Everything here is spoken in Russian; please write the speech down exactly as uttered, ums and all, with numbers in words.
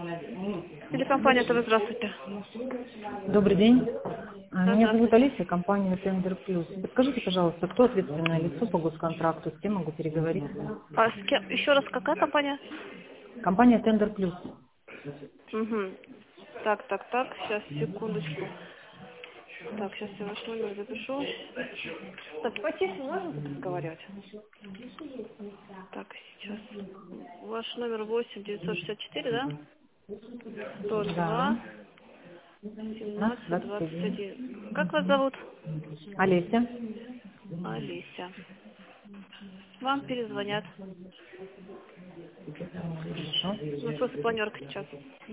Телекомпания ТВ, здравствуйте. Добрый день. А, Да, Меня зовут здравствуйте. Алиса, компания Tender Plus. Подскажите, пожалуйста, кто ответственное лицо по госконтракту, с кем могу переговорить? А с кем? Еще раз, какая компания? Компания Tender Plus. Угу. Так, так, так, сейчас, секундочку. Так, сейчас я ваш номер запишу. Так, потише можно тут разговаривать? Так, сейчас. Ваш номер восемь девятьсот шестьдесят четыре, да? сто Да. два пятнадцать семнадцать двадцать двадцать один. один. Как вас зовут? Олеся. Олеся. Вам перезвонят. Хорошо. Ну, просто планерка сейчас.